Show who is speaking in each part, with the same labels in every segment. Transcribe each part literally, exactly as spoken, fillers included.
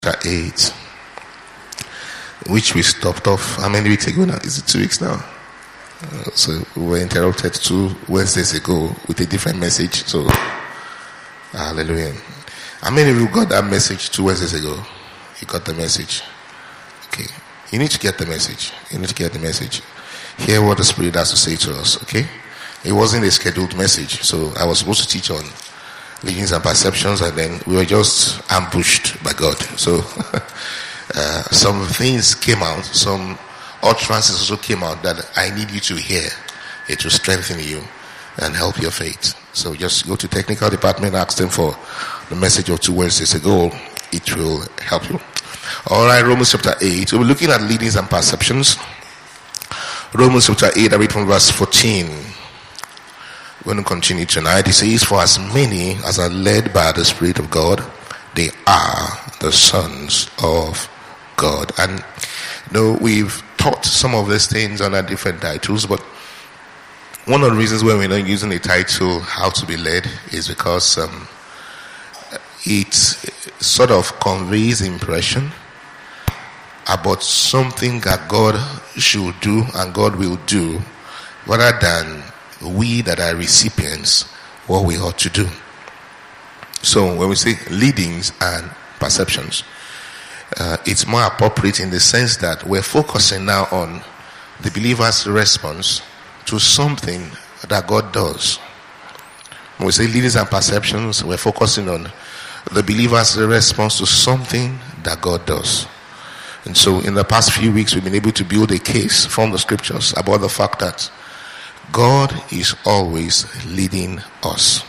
Speaker 1: chapter eight, which we stopped off how many weeks ago now? Is it two weeks now? Uh, so we were interrupted two Wednesdays ago with a different message. So, hallelujah. How many of you got that message two Wednesdays ago? You got the message. Okay. You need to get the message. You need to get the message. Hear what the Spirit has to say to us, okay? It wasn't a scheduled message. So I was supposed to teach on leadings and perceptions, and then we were just ambushed by God. So uh, some things came out, some utterances also came out that I need you to hear. It will strengthen you and help your faith. So just go to technical department, ask them for the message of two Wednesdays ago. It will help you. All right, Romans chapter eight. We're looking at leadings and perceptions. Romans chapter eight, I read from verse fourteen. We're going to continue tonight. It says, for as many as are led by the Spirit of God, they are the sons of God. And you know, we've taught some of these things under different titles, but one of the reasons why we're not using the title how to be led is because um, it sort of conveys impression about something that God should do and God will do, rather than we that are recipients what we ought to do. So when we say leadings and perceptions, uh, it's more appropriate in the sense that we're focusing now on the believer's response to something that God does. When we say leadings and perceptions, we're focusing on the believer's response to something that God does. And so in the past few weeks, we've been able to build a case from the scriptures about the fact that God is always leading us.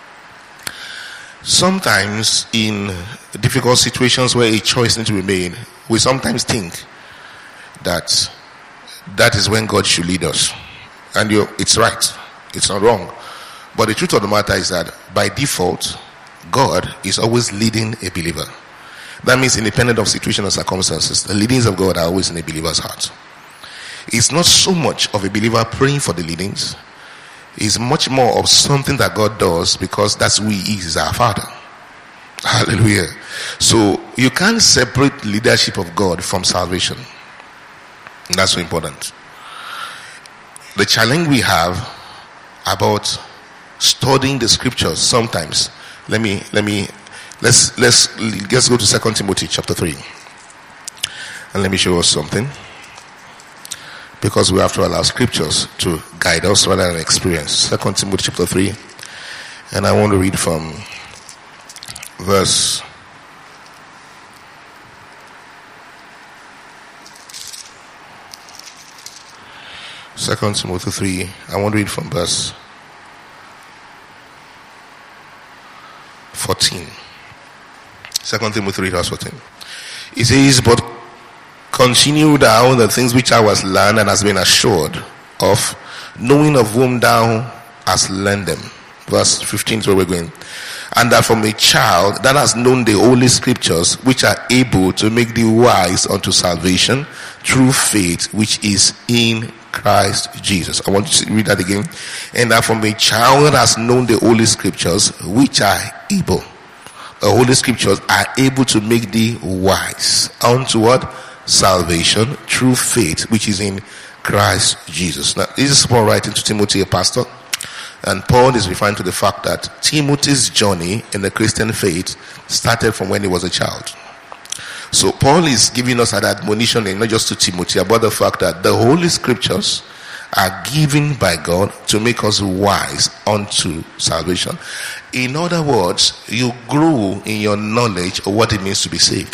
Speaker 1: Sometimes in difficult situations where a choice needs to be made, we sometimes think that that is when God should lead us. And you, it's right. It's not wrong. But the truth of the matter is that by default, God is always leading a believer. That means independent of situation or circumstances, the leadings of God are always in a believer's heart. It's not so much of a believer praying for the leadings. It's much more of something that God does because that's who He is, our Father. Hallelujah. So you can't separate leadership of God from salvation. And that's so important. The challenge we have about studying the scriptures sometimes, let me, let me, let's, let's, let's go to Second Timothy chapter three. And let me show us something. Because we have to allow scriptures to guide us rather than experience. Second Timothy chapter three. And I want to read from verse Second Timothy three. I want to read from verse fourteen. Second Timothy three verse fourteen. It says, but continue thou the things which thou hast learned and hast been assured of, knowing of whom thou hast learned them. Verse fifteen is where we're going. And that from a child that has known the holy scriptures, which are able to make thee wise unto salvation through faith which is in Christ Jesus. I want you to read that again. And that from a child that has known the holy scriptures, which are able, the holy scriptures are able to make thee wise unto what? Salvation through faith which is in Christ Jesus. Now this is Paul writing to Timothy, a pastor, and Paul is referring to the fact that Timothy's journey in the Christian faith started from when he was a child. So Paul is giving us an admonition, and not just to Timothy, about the fact that the holy scriptures are given by God to make us wise unto salvation. In other words, you grow in your knowledge of what it means to be saved.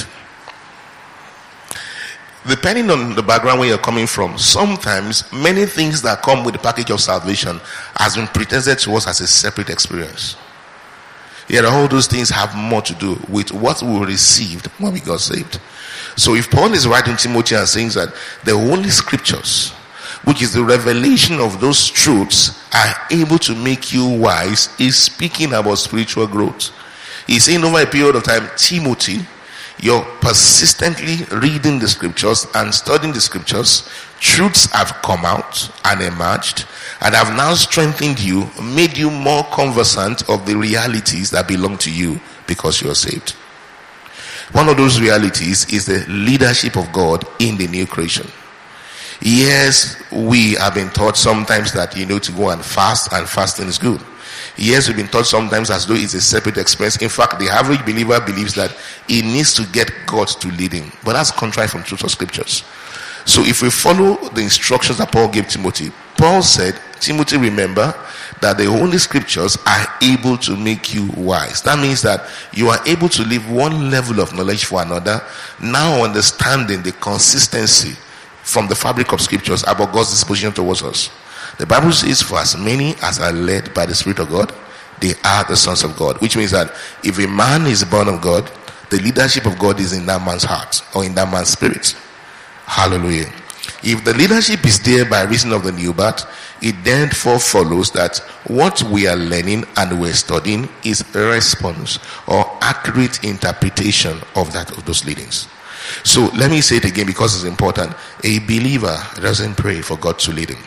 Speaker 1: Depending on the background where you're coming from, sometimes many things that come with the package of salvation has been presented to us as a separate experience. Yet all those things have more to do with what we received when we got saved. So if Paul is writing Timothy and saying that the Holy Scriptures, which is the revelation of those truths, are able to make you wise, he's speaking about spiritual growth. He's saying over a period of time, Timothy, you're persistently reading the scriptures and studying the scriptures. Truths have come out and emerged and have now strengthened you, made you more conversant of the realities that belong to you because you are saved. One of those realities is the leadership of God in the new creation. Yes, we have been taught sometimes that you know to go and fast, and fasting is good. Yes, we've been taught sometimes as though it's a separate experience. In fact, the average believer believes that he needs to get God to lead him. But that's contrary from truth of scriptures. So if we follow the instructions that Paul gave Timothy, Paul said, Timothy, remember that the Holy Scriptures are able to make you wise. That means that you are able to live one level of knowledge for another, now understanding the consistency from the fabric of Scriptures about God's disposition towards us. The Bible says, for as many as are led by the Spirit of God, they are the sons of God. Which means that if a man is born of God, the leadership of God is in that man's heart or in that man's spirit. Hallelujah. If the leadership is there by reason of the new birth, it therefore follows that what we are learning and we're studying is a response or accurate interpretation of that of those leadings. So let me say it again because it's important. A believer doesn't pray for God to lead him.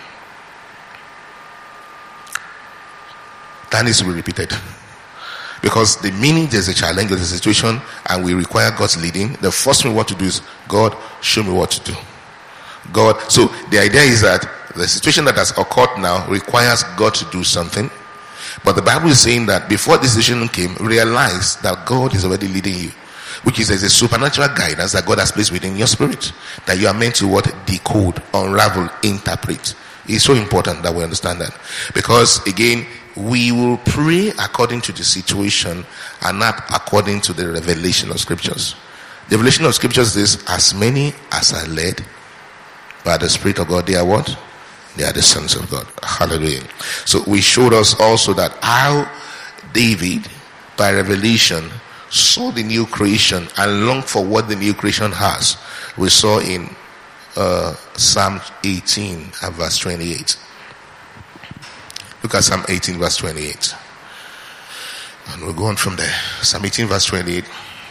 Speaker 1: That needs to be repeated. Because the minute there's a challenge, there's a situation, and we require God's leading, the first thing we want to do is, God, show me what to do. God, so the idea is that the situation that has occurred now requires God to do something. But the Bible is saying that before this decision came, realize that God is already leading you. Which is there's a supernatural guidance that God has placed within your spirit. That you are meant to what? Decode, unravel, interpret. It's so important that we understand that. Because again, we will pray according to the situation and not according to the revelation of scriptures. The revelation of scriptures is, as many as are led by the Spirit of God, they are what? They are the sons of God. Hallelujah. So we showed us also that how David, by revelation, saw the new creation and longed for what the new creation has. We saw in uh, Psalm eighteen and verse twenty-eight. Look at Psalm eighteen verse twenty-eight. And we'll go on from there. Psalm eighteen verse twenty-eight.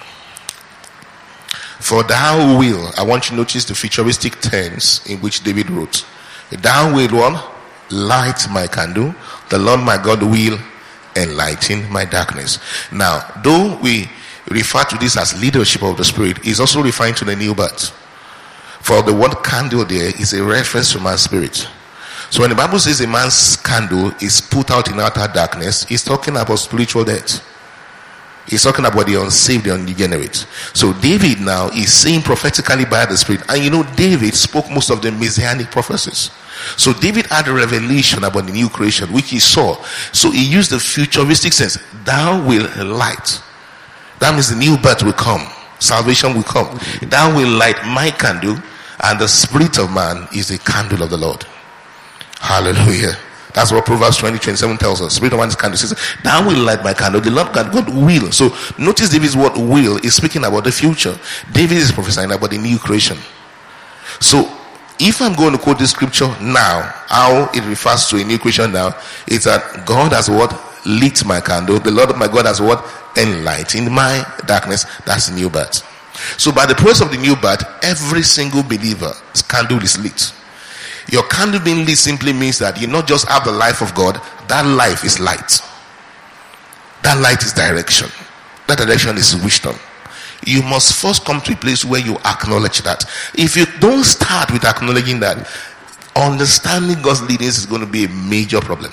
Speaker 1: For thou will, I want you to notice the futuristic tense in which David wrote. Thou will what? Light my candle. The Lord my God will enlighten my darkness. Now, though we refer to this as leadership of the Spirit, is also referring to the new birth. For the word candle there is a reference to man's spirit. So when the Bible says a man's candle is put out in outer darkness, it's talking about spiritual death. It's talking about the unsaved, the unregenerate. So David now is saying prophetically by the Spirit. And you know, David spoke most of the messianic prophecies. So David had a revelation about the new creation, which he saw. So he used the futuristic sense. Thou will light. That means the new birth will come. Salvation will come. Thou will light my candle, and the spirit of man is the candle of the Lord. Hallelujah. That's what Proverbs twenty, twenty-seven tells us. Spirit of man is candle. It says, thou will light my candle. The Lord God, God will. So notice David's word will is speaking about the future. David is prophesying about the new creation. So if I'm going to quote this scripture now, how it refers to a new creation now, is that God has what? Lit my candle. The Lord my God has what? Enlightened my darkness. That's new birth. So by the process of the new birth, every single believer's candle is lit. Your candle being lit simply means that you not just have the life of God, that life is light. That light is direction. That direction is wisdom. You must first come to a place where you acknowledge that. If you don't start with acknowledging that, understanding God's leadings is going to be a major problem.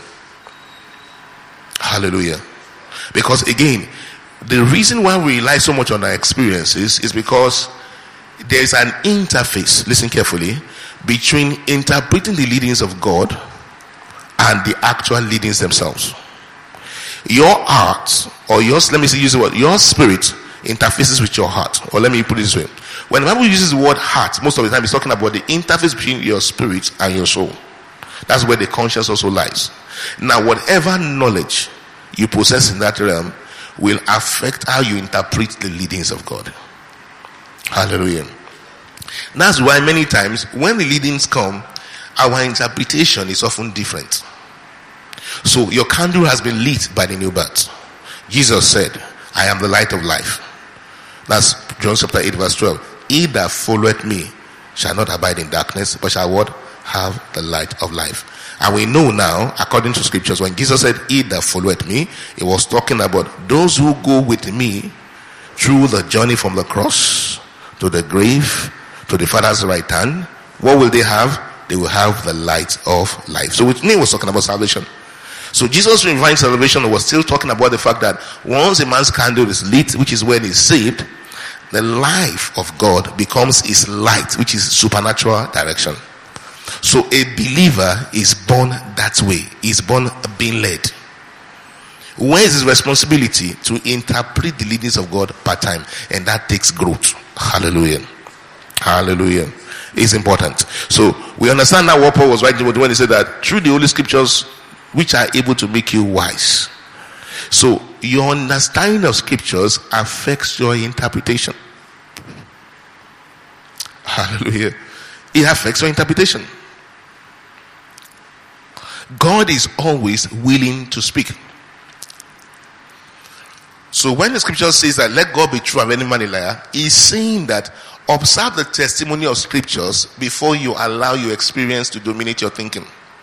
Speaker 1: Hallelujah. Because again, the reason why we rely so much on our experiences is because there is an interface, listen carefully, between interpreting the leadings of God and the actual leadings themselves. Your heart, or your, let me say, use the word, your spirit interfaces with your heart. Or let me put it this way. When the Bible uses the word heart, most of the time it's talking about the interface between your spirit and your soul. That's where the conscience also lies. Now, whatever knowledge you possess in that realm will affect how you interpret the leadings of God. Hallelujah. That's why many times when the leadings come, our interpretation is often different. So your candle has been lit by the new birth. Jesus said, I am the light of life. That's John chapter eight verse twelve. He that followeth me shall not abide in darkness, but shall what? Have the light of life. And we know now, according to scriptures, when Jesus said, he that followeth me, he was talking about those who go with me through the journey from the cross to the grave to the Father's right hand, what will they have? They will have the light of life. So which name was talking about salvation. So Jesus' divine salvation was still talking about the fact that once a man's candle is lit, which is when he's saved, the life of God becomes his light, which is supernatural direction. So a believer is born that way. He's born being led. Where is his responsibility? To interpret the leadings of God part time, and that takes growth. Hallelujah. Hallelujah. It's important. So we understand now what Paul was writing when he said that through the Holy Scriptures, which are able to make you wise. So your understanding of Scriptures affects your interpretation. Hallelujah. It affects your interpretation. God is always willing to speak. So when the Scripture says that let God be true and any man a liar, he's saying that observe the testimony of Scriptures before you allow your experience to dominate your thinking.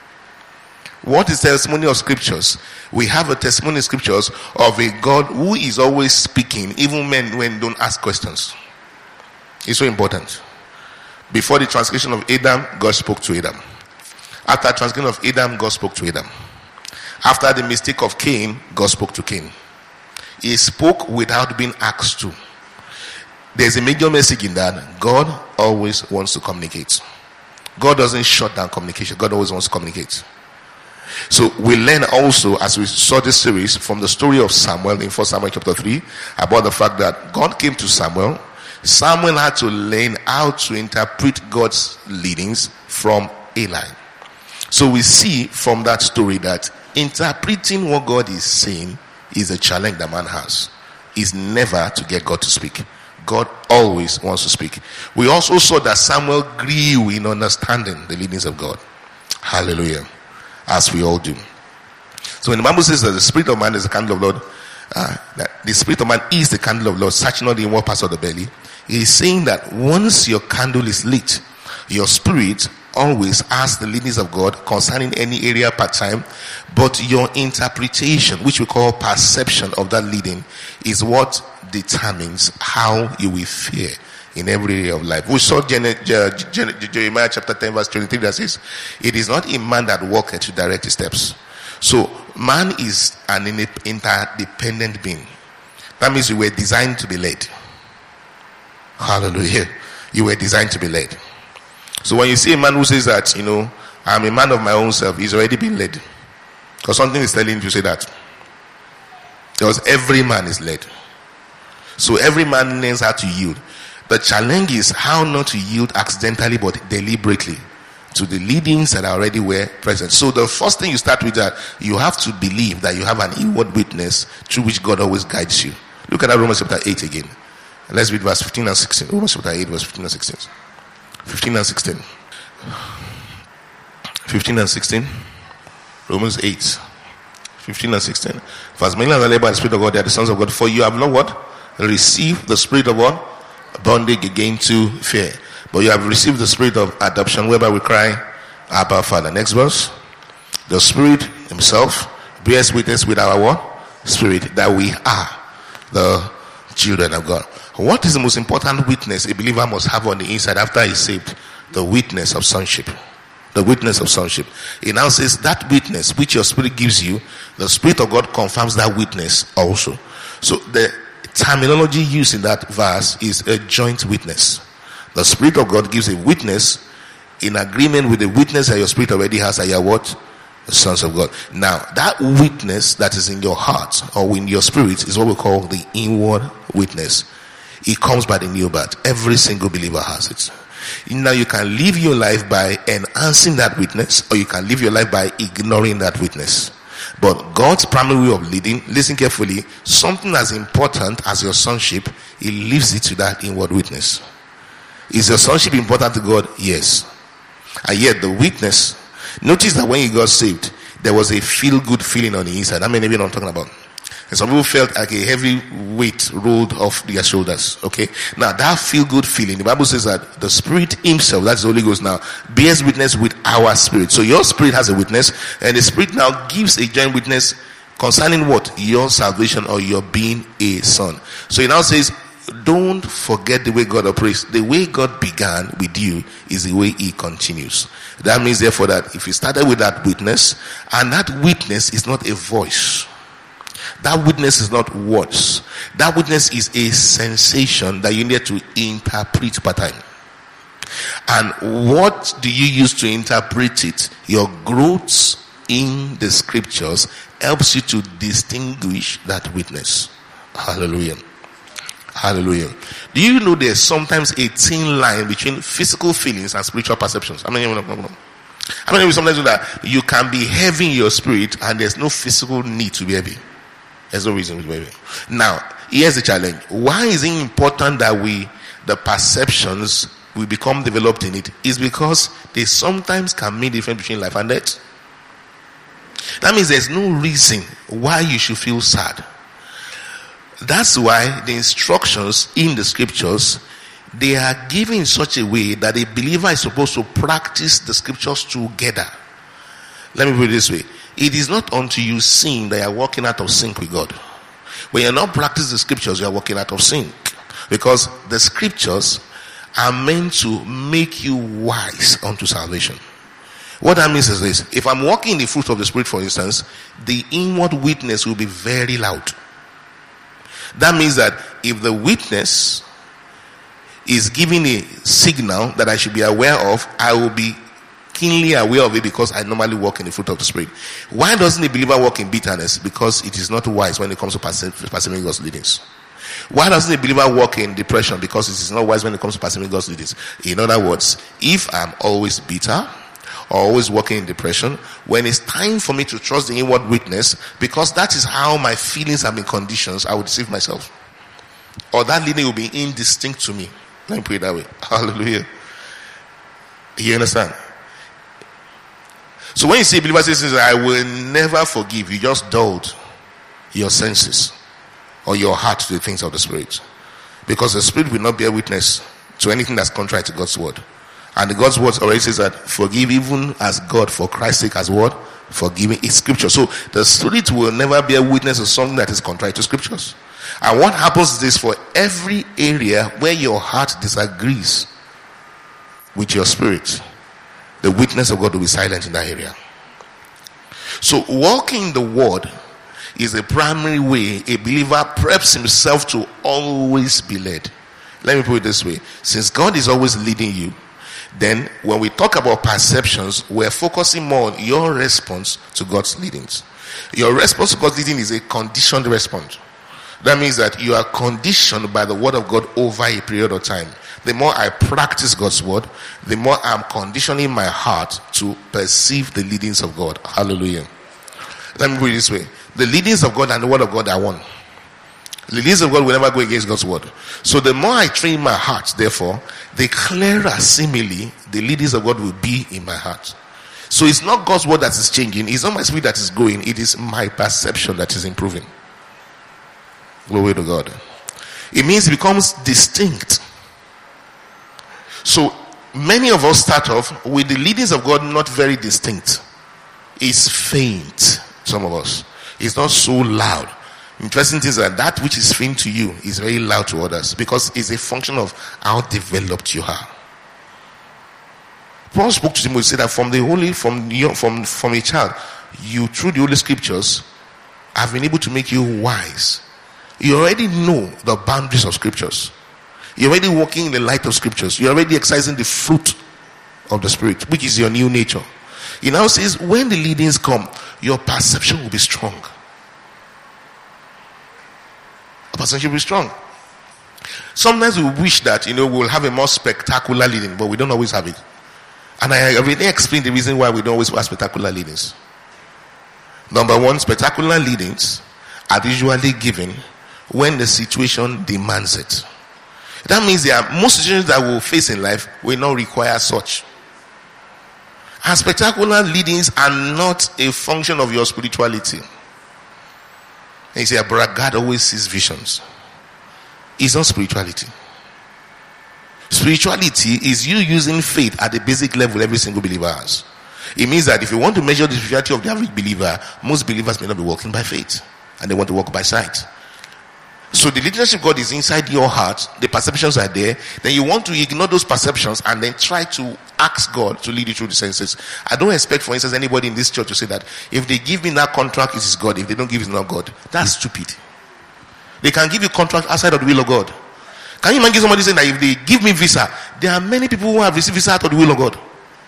Speaker 1: What is the testimony of Scriptures? We have a testimony of Scriptures of a God who is always speaking, even when when don't ask questions. It's so important. Before the transgression of Adam, God spoke to Adam. After the transgression of Adam, God spoke to Adam. After the mistake of Cain, God spoke to Cain. He spoke without being asked to. There's a major message in that. God always wants to communicate. God doesn't shut down communication. God always wants to communicate. So we learn also, as we saw this series, from the story of Samuel in First Samuel chapter three, about the fact that God came to Samuel. Samuel had to learn how to interpret God's leadings from Eli. So we see from that story that interpreting what God is saying is a challenge that man has. Is never to get God to speak. God always wants to speak. We also saw that Samuel grew in understanding the leadings of God. Hallelujah. As we all do. So when the Bible says that the spirit of man is the candle of Lord, uh, that the spirit of man is the candle of Lord, searching out the inward parts of the belly, he is saying that once your candle is lit, your spirit always has the leadings of God concerning any area part time, but your interpretation, which we call perception of that leading, is what determines how you will fare in every area of life. We saw Jeremiah chapter ten verse twenty-three that says, it is not a man that walketh to direct his steps. So man is an interdependent being. That means you were designed to be led. Hallelujah. You were designed to be led. So when you see a man who says that, you know, I'm a man of my own self, he's already been led. Because something is telling you to say that. Because every man is led. So every man learns how to yield. The challenge is how not to yield accidentally but deliberately to the leadings that are already were present. So the first thing you start with that, you have to believe that you have an inward witness through which God always guides you. Look at that Romans chapter eight again. Let's read verse fifteen and sixteen. Romans chapter eight verse fifteen and sixteen. fifteen and sixteen. fifteen and sixteen. Romans eight. fifteen and sixteen. For as many as are led by the Spirit of God, they are the sons of God. For you have not what? Received the spirit of what? Bondage again to fear. But you have received the spirit of adoption, whereby we cry, Abba, Father. Next verse. The Spirit Himself bears witness with our what? Spirit, that we are the children of God. What is the most important witness a believer must have on the inside after he's saved? The witness of sonship. The witness of sonship. It now says that witness which your spirit gives you, the Spirit of God confirms that witness also. So the terminology used in that verse is a joint witness. The Spirit of God gives a witness in agreement with the witness that your spirit already has, that you are what? The sons of God. Now, that witness that is in your heart or in your spirit is what we call the inward witness. It comes by the new birth. Every single believer has it. Now you can live your life by enhancing that witness, or you can live your life by ignoring that witness. But God's primary way of leading, listen carefully, something as important as your sonship, He leaves it to that inward witness. Is your sonship important to God? Yes. And yet the witness, notice that when you got saved, there was a feel-good feeling on the inside. How many of you know what I'm talking about? And some people felt like a heavy weight rolled off their shoulders. Okay. Now that feel good feeling, the Bible says that the Spirit Himself, that's the Holy Ghost now, bears witness with our spirit. So your spirit has a witness, and the Spirit now gives a joint witness concerning what? Your salvation or your being a son. So it now says don't forget the way God operates. The way God began with you is the way he continues. That means therefore that if you started with that witness, and that witness is not a voice, that witness is not words, that witness is a sensation that you need to interpret per time. And what do you use to interpret it? Your growth in the scriptures helps you to distinguish that witness. Hallelujah. Hallelujah. Do you know there's sometimes a thin line between physical feelings and spiritual perceptions? I mean, I mean, I mean sometimes that you can be heavy in your spirit and there's no physical need to be heavy. There's no reason to be heavy. Now, here's the challenge. Why is it important that we, the perceptions, we become developed in it? Is because they sometimes can mean the difference between life and death. That means there's no reason why you should feel sad. That's why the instructions in the scriptures, they are given in such a way that a believer is supposed to practice the scriptures together. Let me put it this way. It is not until you sin that you are walking out of sync with God. When you're not practicing the scriptures, you are walking out of sync. Because the scriptures are meant to make you wise unto salvation. What that means is this. If I'm walking in the fruit of the Spirit, for instance, the inward witness will be very loud. That means that if the witness is giving a signal that I should be aware of, I will be keenly aware of it because I normally walk in the fruit of the Spirit. Why doesn't a believer walk in bitterness? Because it is not wise when it comes to pursuing God's leadings. Why doesn't a believer walk in depression? Because it is not wise when it comes to pursuing God's leadings. In other words, if I'm always bitter, or always walking in depression, when it's time for me to trust the inward witness, because that is how my feelings have been conditioned, I will deceive myself. Or that leading will be indistinct to me. Let me put it that way. Hallelujah. You understand? So when you see a believer says, I will never forgive, you just dulled your senses or your heart to the things of the Spirit. Because the Spirit will not bear witness to anything that's contrary to God's word. And the God's word already says that forgive even as God for Christ's sake has what? Forgiving is scripture. So the Spirit will never bear witness to something that is contrary to scriptures. And what happens is this: for every area where your heart disagrees with your spirit, the witness of God will be silent in that area. So walking the word is the primary way a believer preps himself to always be led. Let me put it this way. Since God is always leading you, then when we talk about perceptions, we're focusing more on your response to God's leadings. Your response to God's leading is a conditioned response. That means that you are conditioned by the word of God over a period of time. The more I practice God's word, the more I'm conditioning my heart to perceive the leadings of God. Hallelujah. Let me put it this way. The leadings of God and the word of God are one. The leadings of God will never go against God's word. So the more I train my heart, therefore, the clearer seemingly the leadings of God will be in my heart. So it's not God's word that is changing. It's not my spirit that is growing. It is my perception that is improving. Glory to God. It means it becomes distinct. So many of us start off with the leadings of God not very distinct. It's faint, some of us. It's not so loud. Interesting thing is that that which is faint to you is very loud to others, because it's a function of how developed you are. Paul spoke to Timothy and said that from the holy, from your, from from a child, you through the Holy Scriptures have been able to make you wise. You already know the boundaries of Scriptures. You're already walking in the light of Scriptures. You're already exercising the fruit of the Spirit, which is your new nature. He now says, when the leadings come, your perception will be strong. A perception will be strong. Sometimes we wish that, you know, we'll have a more spectacular leading, but we don't always have it. And I already explained the reason why we don't always have spectacular leadings. Number one, spectacular leadings are usually given when the situation demands it. That means there are most situations that we'll face in life will not require such. And spectacular leadings are not a function of your spirituality. And you say, but God always sees visions. It's not spirituality. Spirituality is you using faith at the basic level every single believer has. It means that if you want to measure the spirituality of the average believer, most believers may not be walking by faith, and they want to walk by sight. So the leadership of God is inside your heart. The perceptions are there. Then you want to ignore those perceptions and then try to ask God to lead you through the senses. I don't expect, for instance, anybody in this church to say that if they give me that contract, it is God. If they don't give it, it's not God. That's stupid. They can give you contract outside of the will of God. Can you imagine somebody saying that if they give me visa, there are many people who have received visa out of the will of God.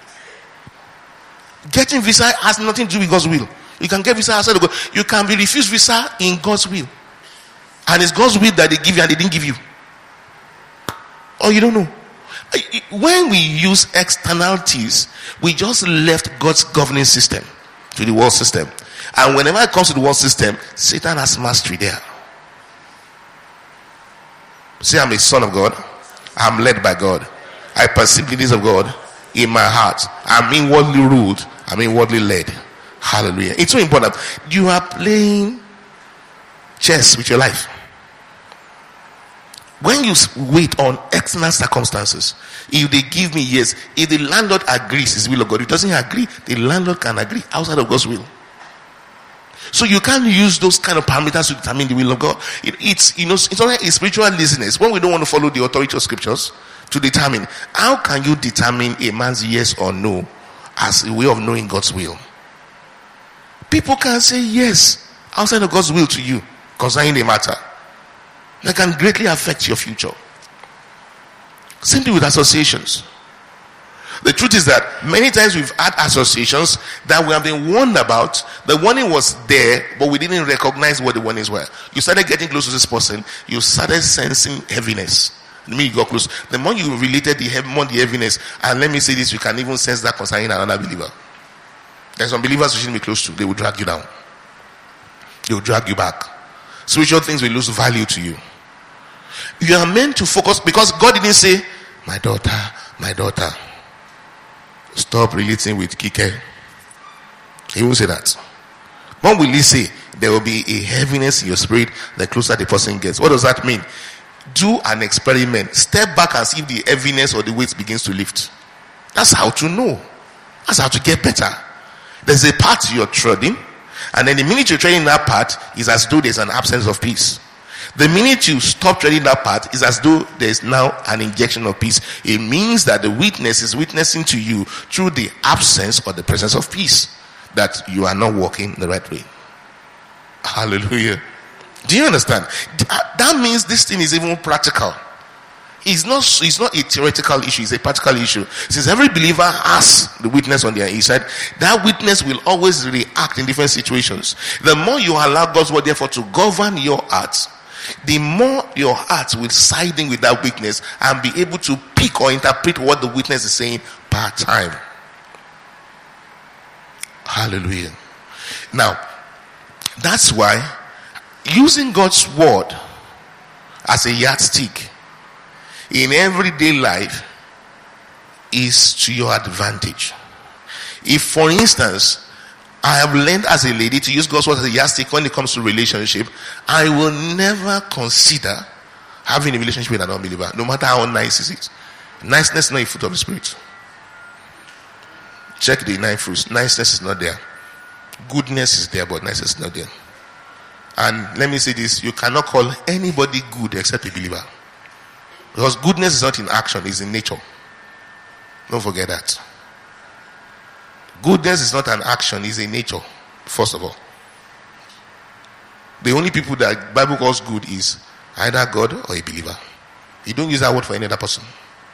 Speaker 1: Getting visa has nothing to do with God's will. You can get visa outside of God. You can be refused visa in God's will. And it's God's will that they give you and they didn't give you. Or you don't know. When we use externalities, we just left God's governing system to the world system. And whenever it comes to the world system, Satan has mastery there. Say, I'm a son of God. I'm led by God. I perceive the needs of God in my heart. I'm inwardly ruled. I'm inwardly led. Hallelujah. It's so important. You are playing chess with your life. When you wait on external circumstances, if they give me yes, if the landlord agrees it's the will of God, if he doesn't agree, the landlord can agree outside of God's will. So you can't use those kind of parameters to determine the will of God. It, it's you know it's only a spiritual laziness when we don't want to follow the authority of scriptures to determine. How can you determine a man's yes or no as a way of knowing God's will? People can say yes outside of God's will to you concerning the matter. That can greatly affect your future. Simply with associations. The truth is that many times we've had associations that we have been warned about. The warning was there, but we didn't recognize what the warnings were. You started getting close to this person, you started sensing heaviness. The minute you got close, the more you related the more the heaviness, and let me say this, you can even sense that concerning another believer. There's some believers you shouldn't be close to, they will drag you down. They will drag you back. Spiritual things will lose value to you. You are meant to focus, because God didn't say, my daughter, my daughter, stop relating with Kike. He won't say that. What will he say? There will be a heaviness in your spirit the closer the person gets. What does that mean? Do an experiment. Step back and see if the heaviness or the weight begins to lift. That's how to know. That's how to get better. There's a path you're treading, and then the minute you're treading that path is as though there's an absence of peace. The minute you stop treading that path is as though there's now an injection of peace. It means that the witness is witnessing to you through the absence or the presence of peace that you are not walking the right way. Hallelujah. Do you understand? That means this thing is even practical. It's not, it's not a theoretical issue, it's a practical issue. Since every believer has the witness on their inside, that witness will always react in different situations. The more you allow God's word therefore to govern your heart, the more your heart will side in with that witness and be able to pick or interpret what the witness is saying per time. Hallelujah. Now, that's why using God's word as a yardstick in everyday life is to your advantage. If, for instance, I have learned as a lady to use God's word as a yardstick when it comes to relationship, I will never consider having a relationship with an unbeliever, no matter how nice is it. Niceness is not a fruit of the spirit. Check the nine fruits. Niceness is not there. Goodness is there, but niceness is not there. And let me say this, you cannot call anybody good except a believer. Because goodness is not in action, it's in nature. Don't forget that. Goodness is not an action, it's a nature, first of all. The only people that the Bible calls good is either God or a believer. You don't use that word for any other person.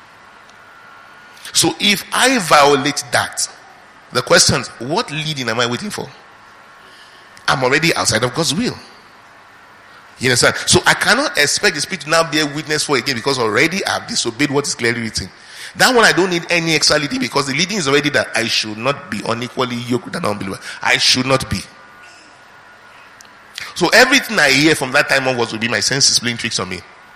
Speaker 1: So if I violate that, the question is, what leading am I waiting for? I'm already outside of God's will. You understand? So I cannot expect the Spirit to now bear witness for again, because already I've disobeyed what is clearly written. That one I don't need any extra leading, because the leading is already that I should not be unequally yoked with an unbeliever. I should not be. So everything I hear from that time onwards will be my senses playing tricks on me.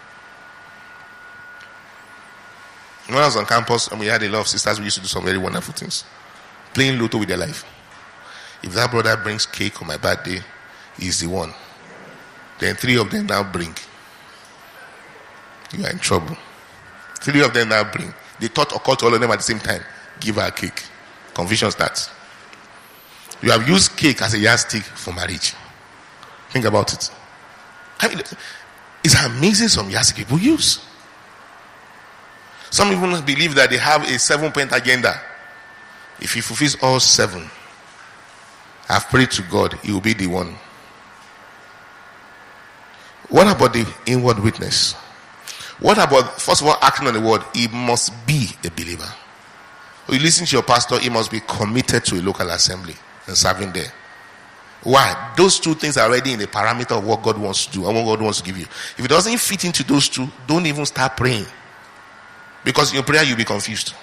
Speaker 1: When I was on campus and we had a lot of sisters, we used to do some very wonderful things. Playing lotto with their life. If that brother brings cake on my birthday, he's the one. Then three of them now bring. You are in trouble. Three of them now bring. The thought occurred to all of them at the same time. Give her a cake. Confusion starts. You have used cake as a yardstick for marriage. Think about it. I mean, It's amazing some Yahtzee people use. Some people believe that they have a seven-point agenda. If he fulfills all seven, I've prayed to God, he will be the one. What about the inward witness? What about, first of all, acting on the word? He must be a believer. You listen to your pastor, he must be committed to a local assembly and serving there. Why? Those two things are already in the parameter of what God wants to do and what God wants to give you. If it doesn't fit into those two, don't even start praying. Because in your prayer, you'll be confused.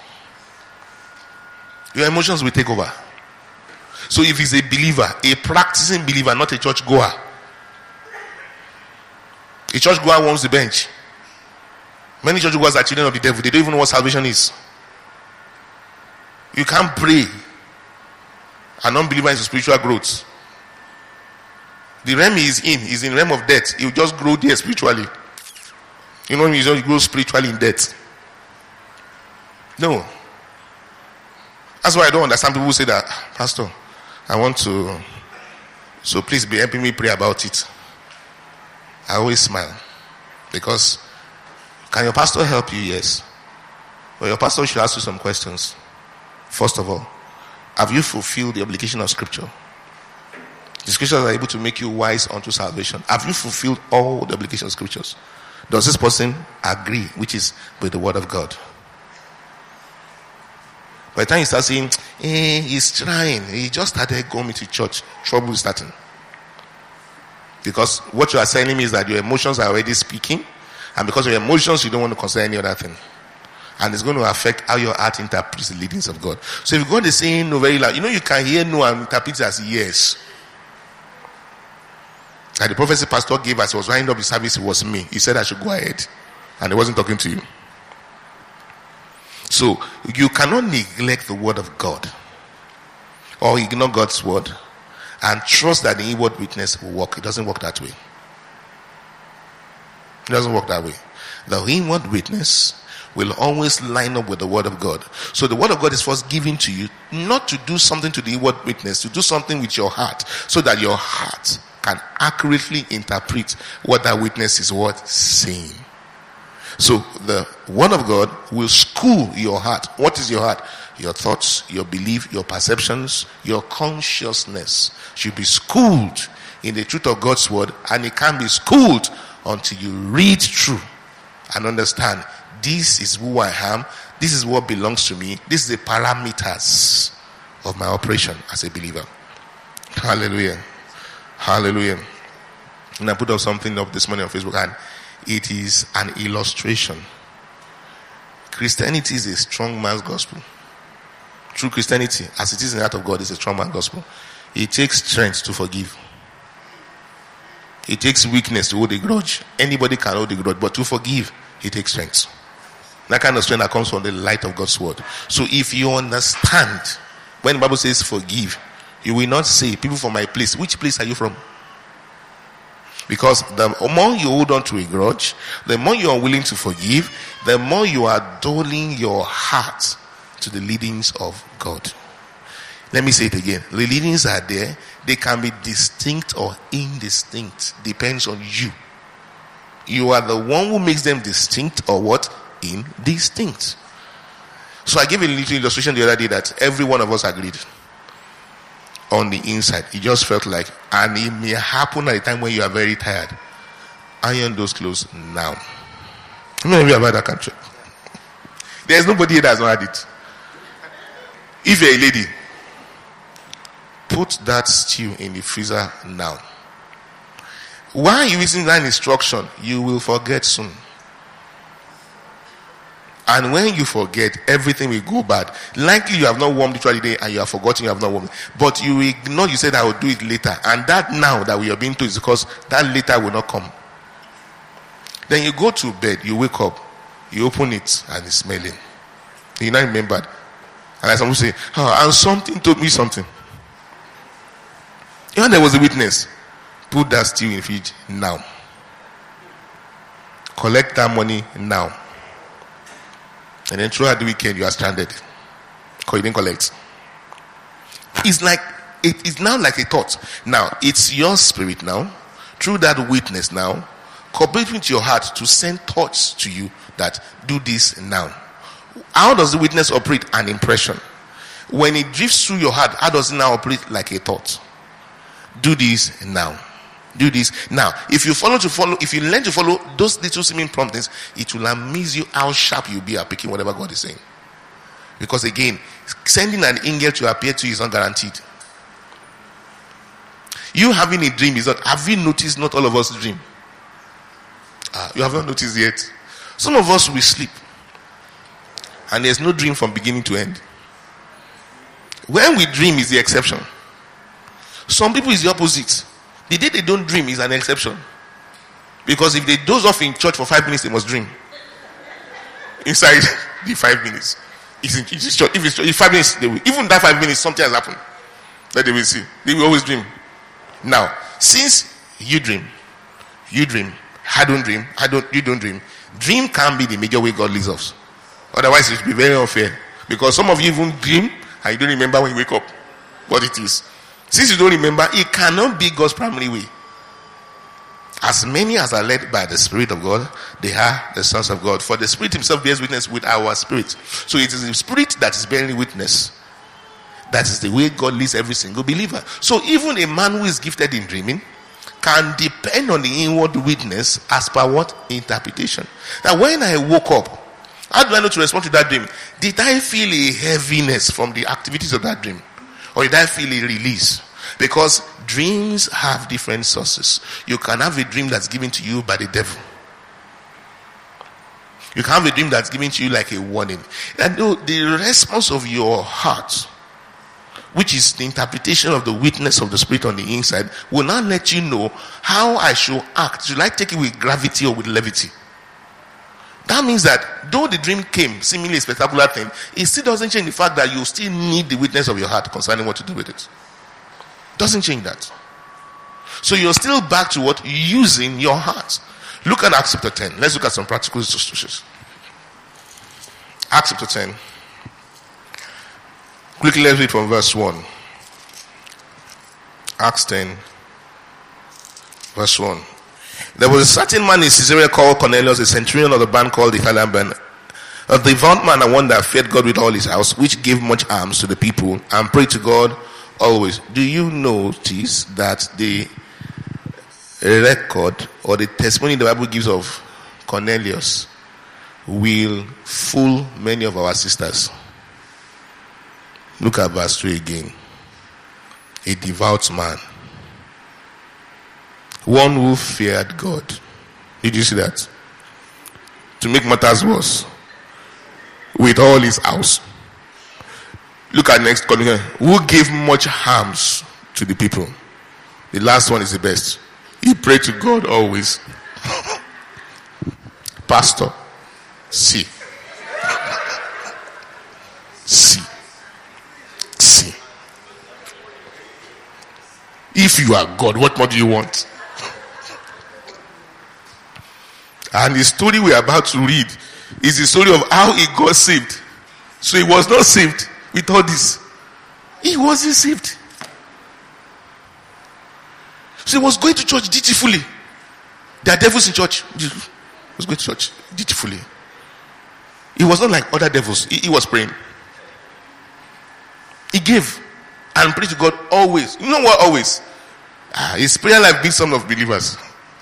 Speaker 1: Your emotions will take over. So if he's a believer, a practicing believer, not a church goer. A church goer wants the bench. Many church goers are children of the devil. They don't even know what salvation is. You can't pray an unbeliever into spiritual growth. The realm he is in is in the realm of death. He will just grow there spiritually. You know, he just grows spiritually in death. No. That's why I don't understand people who say that, Pastor, I want to, so please be helping me pray about it. I always smile. Because, can your pastor help you? Yes. But your pastor should ask you some questions. First of all, have you fulfilled the obligation of Scripture? The Scriptures are able to make you wise unto salvation. Have you fulfilled all the obligation of Scriptures? Does this person agree, which is with the Word of God? By the time you start saying, eh, he's trying, he just started going to church, trouble is starting. Because what you are telling me is that your emotions are already speaking, and because of your emotions, you don't want to consider any other thing. And it's going to affect how your heart interprets the leadings of God. So if God is saying no very loud, you know you can hear no and interpret it as yes. And the prophecy pastor gave as he was winding up the service, it was me. He said I should go ahead. And he wasn't talking to you. So you cannot neglect the word of God or ignore God's word and trust that the inward witness will work. It doesn't work that way. It doesn't work that way. The inward witness will always line up with the word of God. So the word of God is first given to you, not to do something to the inward witness, to do something with your heart, so that your heart can accurately interpret what that witness is what saying. So the word of God will school your heart. What is your heart? Your thoughts, your belief, your perceptions, your consciousness should be schooled in the truth of God's word, and it can be schooled until you read through and understand this is who I am, this is what belongs to me, this is the parameters of my operation as a believer. Hallelujah. Hallelujah. And I put up something up this morning on Facebook, and it is an illustration. Christianity is a strong man's gospel. True Christianity, as it is in the heart of God, is a strong man's gospel. It takes strength to forgive. It takes weakness to hold a grudge. Anybody can hold a grudge, but to forgive, it takes strength. That kind of strength that comes from the light of God's word. So if you understand, when the Bible says forgive, you will not say, people from my place. Which place are you from? Because the more you hold on to a grudge, the more you are willing to forgive, the more you are dulling your heart to the leadings of God. Let me say it again. The leadings are there. They can be distinct or indistinct. Depends on you. You are the one who makes them distinct or what? Indistinct. So I gave a little illustration the other day that every one of us agreed. On the inside, it just felt like, and it may happen at a time when you are very tired. Iron those clothes now. How many of you have had that country? There's nobody here that has not had it. If you're a lady, put that stew in the freezer now. While you listen to that instruction, you will forget soon. And when you forget, everything will go bad. Likely you have not warmed it throughout the day and you have forgotten you have not warmed it. But you ignore, you said I will do it later. And that now that we are being told is because that later will not come. Then you go to bed, you wake up, you open it and it's smelling. You now remembered. And like someone say, oh, and something told me something. You know there was a witness. Put that stew in the fridge now. Collect that money now. And then throughout the weekend you are stranded because you didn't collect. It's like it is now like a thought. Now it's your spirit now, through that witness now, cooperating with your heart to send thoughts to you that do this now. How does the witness operate? An impression. When it drifts through your heart, how does it now operate? Like a thought. Do this now. Do this now. If you follow to follow, if you learn to follow those little seeming promptings, it will amaze you how sharp you'll be at picking whatever God is saying. Because again, sending an angel to appear to you is not guaranteed. You having a dream is not. Have you noticed not all of us dream? Ah, you have not noticed yet. Some of us will sleep, and there's no dream from beginning to end. When we dream is the exception. Some people is the opposite. The day they don't dream is an exception. Because if they doze off in church for five minutes, they must dream. Inside the five minutes. It's in, it's short. If it's short, if five minutes, they will. Even that five minutes, something has happened. That they will see. They will always dream. Now, since you dream, you dream, I don't dream, I don't, you don't dream. Dream can be the major way God leads us. Otherwise, it will be very unfair. Because some of you even dream and you don't remember when you wake up what it is. Since you don't remember, it cannot be God's primary way. As many as are led by the Spirit of God, they are the sons of God. For the Spirit himself bears witness with our spirit. So it is the Spirit that is bearing witness. That is the way God leads every single believer. So even a man who is gifted in dreaming can depend on the inward witness as per what? Interpretation. Now when I woke up, how do I know to respond to that dream? Did I feel a heaviness from the activities of that dream? Or did I feel a release? Because dreams have different sources. You can have a dream that's given to you by the devil. You can have a dream that's given to you like a warning. And the response of your heart, which is the interpretation of the witness of the Spirit on the inside, will not let you know how I should act. Should I take it with gravity or with levity? That means that though the dream came, seemingly a spectacular thing, it still doesn't change the fact that you still need the witness of your heart concerning what to do with it. Doesn't change that. So you're still back to what? Using your heart. Look at Acts chapter ten. Let's look at some practical illustrations. Acts chapter ten. Quickly let's read from verse one. Acts ten, verse one. There was a certain man in Caesarea called Cornelius, a centurion of the band called the Italian band, a devout man and one that feared God with all his house, which gave much alms to the people and prayed to God always. Do you notice that the record or the testimony the Bible gives of Cornelius will fool many of our sisters? Look at verse three again. A devout man. One who feared God. Did you see that? To make matters worse, with all his house. Look at next column. Who gave much alms to the people. The last one is the best. He prayed to God always. Pastor, see. See. See. If you are God, what more do you want? And the story we are about to read is the story of how he got saved. So he was not saved with all this. He wasn't saved. So he was going to church dutifully. There are devils in church. He was going to church dutifully. He was not like other devils. He, he was praying. He gave and prayed to God always. You know what? Always. Ah, his prayer life beats some of believers.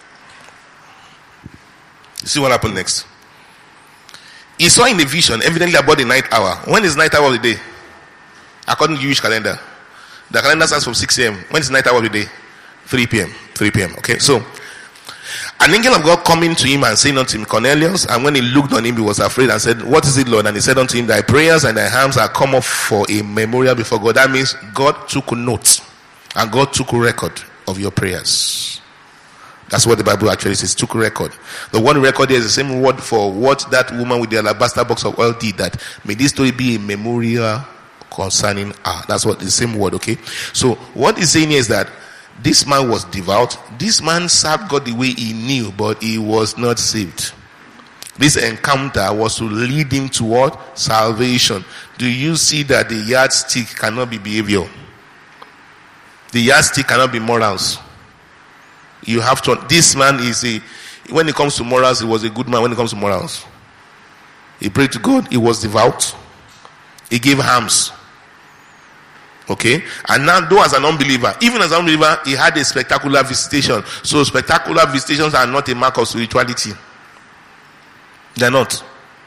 Speaker 1: You see what happened next? He saw in a vision, evidently about the night hour. When is night hour of the day? According to Jewish calendar. The calendar starts from six a.m. When is night hour of the day? three p.m. three p.m. Okay, so an angel of God coming to him and saying unto him, Cornelius, and when he looked on him, he was afraid and said, what is it, Lord? And he said unto him, thy prayers and thy alms are come up for a memorial before God. That means God took note and God took record of your prayers. That's what the Bible actually says, took record. The one record there is the same word for what that woman with the alabaster box of oil did, that may this story be a memorial concerning her. That's what the same word, okay? So what he's saying here is that this man was devout. This man served God the way he knew, but he was not saved. This encounter was to lead him toward salvation. Do you see that the yardstick cannot be behavior? The yardstick cannot be morals. You have to, this man is a, When it comes to morals, he was a good man when it comes to morals. He prayed to God. He was devout. He gave alms. Okay? And now, though as an unbeliever, even as an unbeliever, he had a spectacular visitation. So spectacular visitations are not a mark of spirituality. They're not.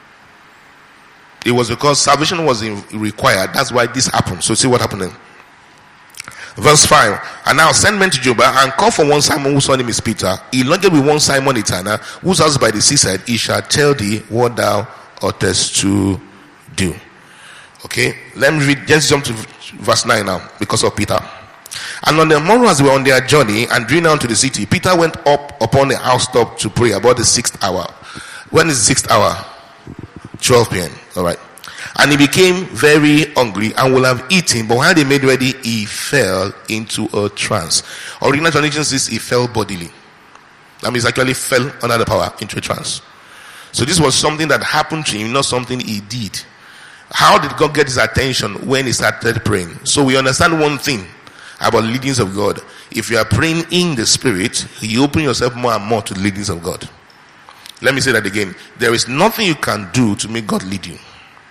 Speaker 1: It was because salvation was required. That's why this happened. So see what happened then. Verse five. And now send men to Joppa and call for one Simon whose name is Peter. He lodged with one Simon a tanner, whose house by the seaside. He shall tell thee what thou oughtest to do. Okay. Let me read. Just jump to verse nine now because of Peter. And on the morrow as they were on their journey and drew down to the city, Peter went up upon the housetop to pray about the sixth hour. When is the sixth hour? twelve p.m. All right. And he became very hungry and will have eaten, but while they made ready, he fell into a trance. Original translation says he fell bodily. That means actually fell under the power into a trance. So this was something that happened to him, not something he did. How did God get his attention when he started praying? So we understand one thing about leadings of God. If you are praying in the Spirit, you open yourself more and more to the leadings of God. Let me say that again. There is nothing you can do to make God lead you.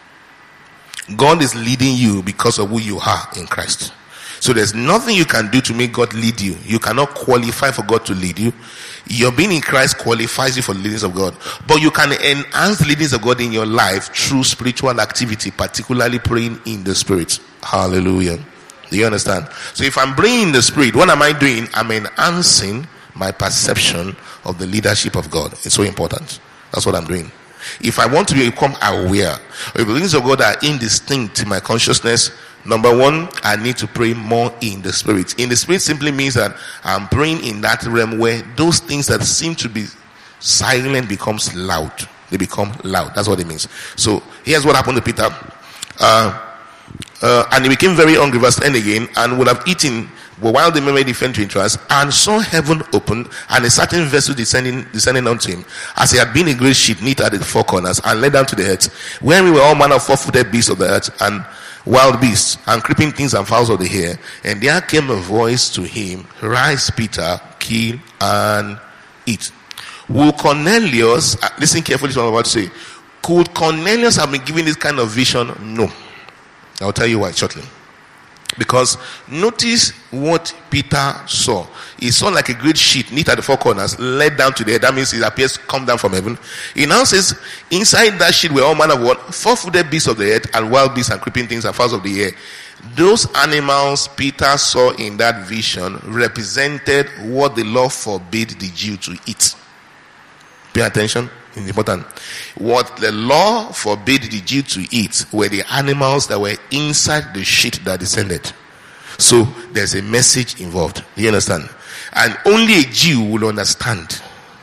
Speaker 1: God is leading you because of who you are in Christ. So there's nothing you can do to make God lead you. You cannot qualify for God to lead you. Your being in Christ qualifies you for the leadings of God. But you can enhance the leadings of God in your life through spiritual activity, particularly praying in the Spirit. Hallelujah. Do you understand? So if I'm praying in the Spirit, what am I doing? I'm enhancing my perception of the leadership of God. It's so important. That's what I'm doing. If I want to become aware, if the leadings of God are indistinct in my consciousness, number one, I need to pray more in the Spirit. In the Spirit simply means that I'm praying in that realm where those things that seem to be silent becomes loud. They become loud. That's what it means. So here's what happened to Peter. Uh, uh, and he became very hungry, verse ten again, and would have eaten. But while the men made defense to interest, and saw heaven opened, and a certain vessel descending descending unto him, as he had been a great ship knit at the four corners, and led down to the earth, where we were all manner of four-footed beasts of the earth, and wild beasts, and creeping things and fowls of the air. And there came a voice to him, Rise, Peter, kill and eat. Will Cornelius, listen carefully to what I'm about to say, could Cornelius have been given this kind of vision? No. I'll tell you why shortly. Because notice what Peter saw. He saw like a great sheet knit at the four corners, led down to the earth. That means it appears to come down from heaven. He now says, inside that sheet were all manner of what? Four-footed beasts of the earth, and wild beasts and creeping things and fowls of the air. Those animals Peter saw in that vision represented what the law forbade the Jew to eat. Pay attention. It's important. What the law forbade the Jew to eat were the animals that were inside the sheet that descended. So there's a message involved. Do you understand? And only a Jew will understand.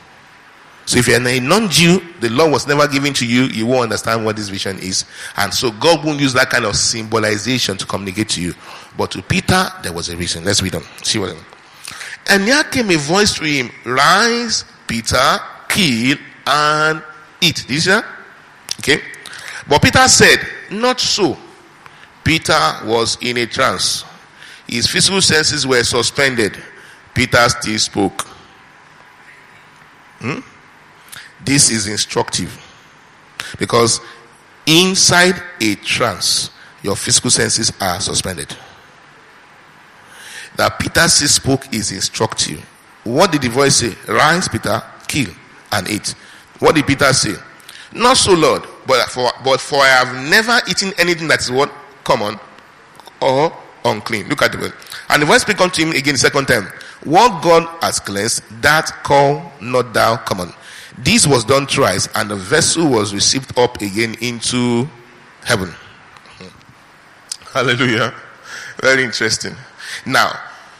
Speaker 1: So if you're a non-Jew, the law was never given to you, you won't understand what this vision is. And so God won't use that kind of symbolization to communicate to you. But to Peter, there was a reason. Let's read them. See what. And there came a voice to him, Rise, Peter, kill and eat. Did you see that? Okay. But Peter said, Not so. Peter was in a trance. His physical senses were suspended. Peter still spoke. Hmm? This is instructive. Because inside a trance, your physical senses are suspended. That Peter still spoke is instructive. What did the voice say? Rise, Peter, kill and eat. What did Peter say? Not so, Lord, but for but for I have never eaten anything that is what? Common or unclean. Look at the word. And the voice spake unto him again the second time. What God has cleansed, that call not thou common. This was done thrice, and the vessel was received up again into heaven. Hallelujah. Very interesting. Now,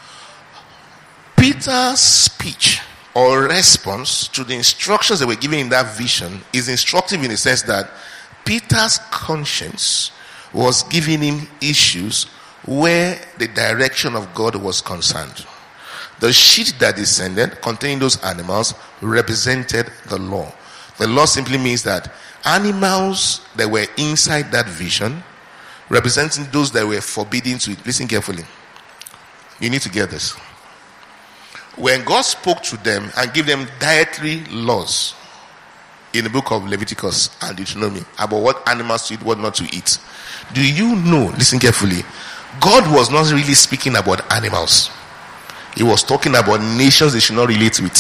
Speaker 1: Peter's speech or response to the instructions that were given in that vision is instructive in the sense that Peter's conscience was giving him issues where the direction of God was concerned. The sheet that descended containing those animals represented the law. The law simply means that animals that were inside that vision representing those that were forbidden to eat. Listen carefully. You need to get this. when God spoke to them and gave them dietary laws in the book of Leviticus and Deuteronomy about what animals to eat, what not to eat, do you know, listen carefully, God was not really speaking about animals. He was talking about nations they should not relate with.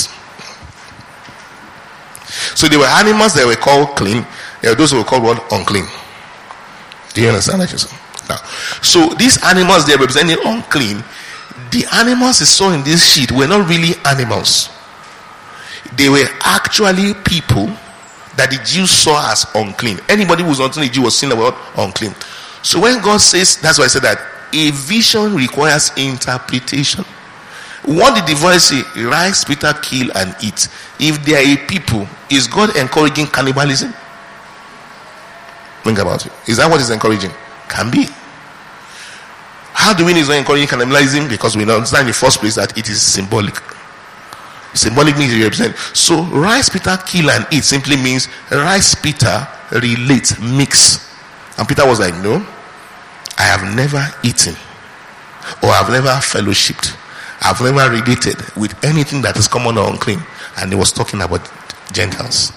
Speaker 1: So there were animals that were called clean. There were those who were called what? Unclean. Do you understand that? Now, so these animals they represented unclean. The animals he saw in this sheet were not really animals. They were actually people that the Jews saw as unclean. Anybody who was unclean, the Jew was seen about unclean. So when God says, that's why I said that a vision requires interpretation. What did the voice say? Rise, Peter, kill and eat. If they are a people, is God encouraging cannibalism? Think about it. Is that what he's encouraging? Can be. How do we know he's not encouraging cannibalism? Because we understand in the first place that it is symbolic. Symbolic means you represent. So rise, Peter, kill and eat simply means rise, Peter, relate, mix. And Peter was like, no, I have never eaten or I've never fellowshipped. I've never related with anything that is common or unclean. And he was talking about Gentiles.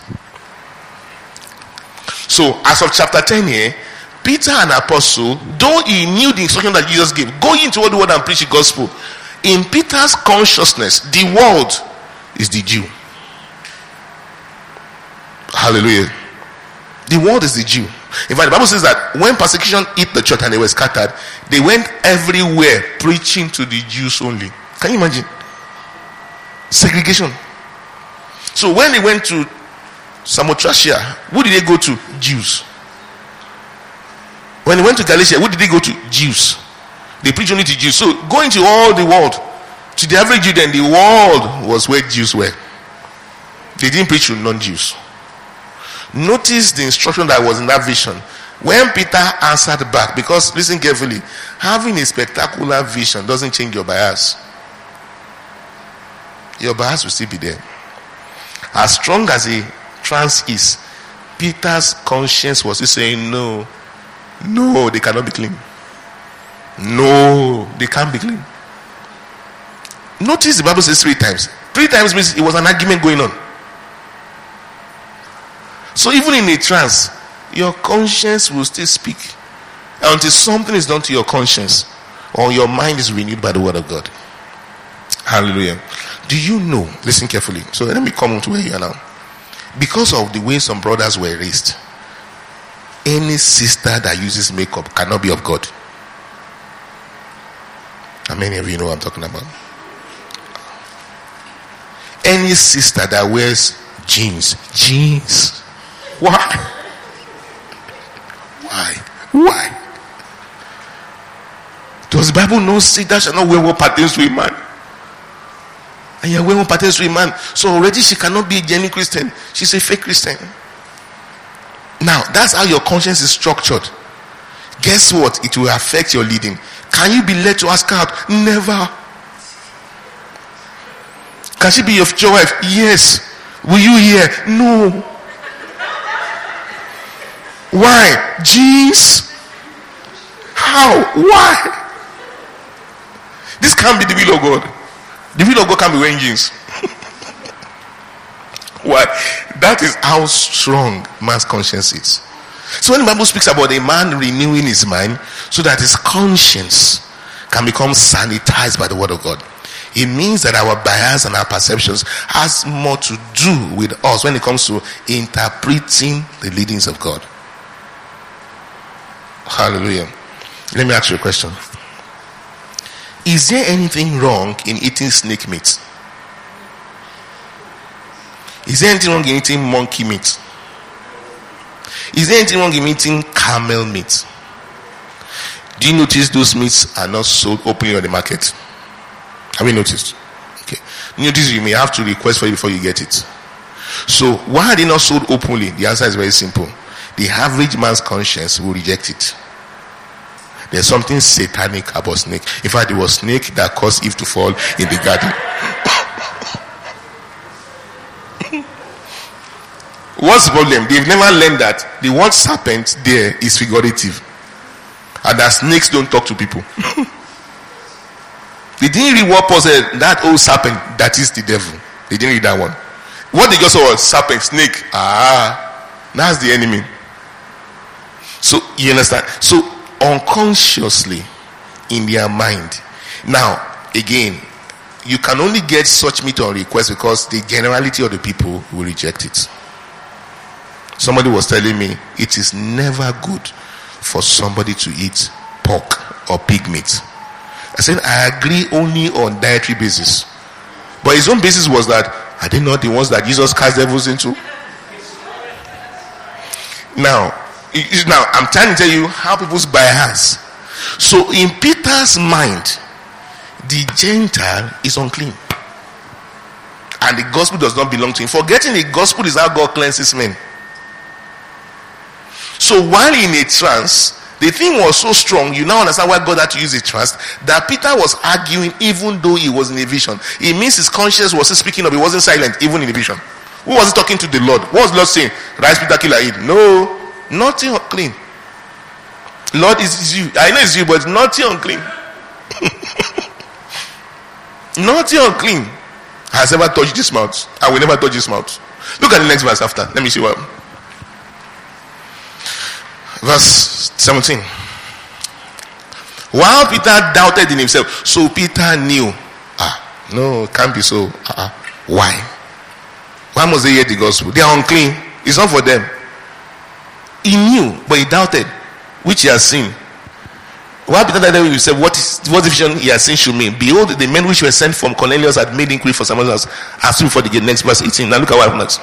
Speaker 1: So as of chapter ten here, Peter and apostle, though he knew the instruction that Jesus gave, go into all the world and preach the gospel, in Peter's consciousness, the world is the Jew. Hallelujah. The world is the Jew. In fact, the Bible says that when persecution hit the church and they were scattered, they went everywhere preaching to the Jews only. Can you imagine? Segregation. So when they went to Samothracia, who did they go to? Jews. When they went to Galatia, who did they go to? Jews. They preached only to Jews. So going to all the world, to the average Jew, then the world was where Jews were. They didn't preach to non-Jews. Notice the instruction that was in that vision. When Peter answered back, because listen carefully, having a spectacular vision doesn't change your bias. Your bias will still be there. As strong as a trance is, Peter's conscience was still saying, no, no, they cannot be clean. No, they can't be clean. Notice the Bible says three times. Three times means it was an argument going on. So even in a trance, your conscience will still speak until something is done to your conscience or your mind is renewed by the word of God. Hallelujah. Do you know, listen carefully, so let me come to where you are now. Because of the way some brothers were raised, any sister that uses makeup cannot be of God. How many of you know what I'm talking about? Any sister that wears jeans, jeans, why? Why? Why? Does the Bible not say that shall not wear what pertains to a man? And you're wearing what pertains to a man. So already she cannot be a genuine Christian. She's a fake Christian. Now, that's how your conscience is structured. Guess what? It will affect your leading. Can you be led to ask her out? Never. Can she be your future wife? Yes. Will you hear? No. Why? Jeans? How? Why? This can't be the will of God. The will of God can't be wearing jeans. Why? That is how strong man's conscience is. So when the Bible speaks about a man renewing his mind so that his conscience can become sanitized by the word of God, it means that our bias and our perceptions has more to do with us when it comes to interpreting the leadings of God. Hallelujah. Let me ask you a question. Is there anything wrong in eating snake meat? Is there anything wrong in eating monkey meat? Is there anything wrong in eating camel meat? Do you notice those meats are not sold openly on the market? Have you noticed? Okay. Notice you may have to request for it before you get it. So why are they not sold openly? The answer is very simple. The average man's conscience will reject it. There's something satanic about snake. In fact, it was snake that caused Eve to fall in the garden. What's the problem? They've never learned that the word serpent there is figurative, and that snakes don't talk to people. They didn't read what Paul said, that old serpent, that is the devil. They didn't read that one. What they just saw was serpent, snake. Ah, that's the enemy. So, you understand? So, unconsciously, in their mind. Now, again, you can only get such meat on request because the generality of the people will reject it. Somebody was telling me it is never good for somebody to eat pork or pig meat. I said I agree only on dietary basis, but his own basis was that are they not the ones that Jesus cast devils into? Now, now I'm trying to tell you how people's bias. So in Peter's mind, the Gentile is unclean, and the gospel does not belong to him. Forgetting the gospel is how God cleanses men. So while in a trance, the thing was so strong, you now understand why God had to use a trance, that Peter was arguing even though he was in a vision. It means his conscience was speaking up. He wasn't silent even in a vision. Who was he talking to? The Lord. What was the Lord saying? Rise, Peter, kill Ahid. No, nothing unclean. Lord, is you. I know it's you, but nothing unclean. Nothing unclean has ever touched this mouth. I will never touch this mouth. Look at the next verse after. Let me see what. Verse seventeen. While Peter doubted in himself, so Peter knew, ah, no, it can't be so. Uh-uh. Why? Why must they hear the gospel? They are unclean. It's not for them. He knew, but he doubted, which he has seen. While Peter doubted in himself, what is what the vision he has seen should mean? Behold, the men which were sent from Cornelius had made inquiry for someone else. As soon for the gate. Next verse eighteen. Now look at what happens.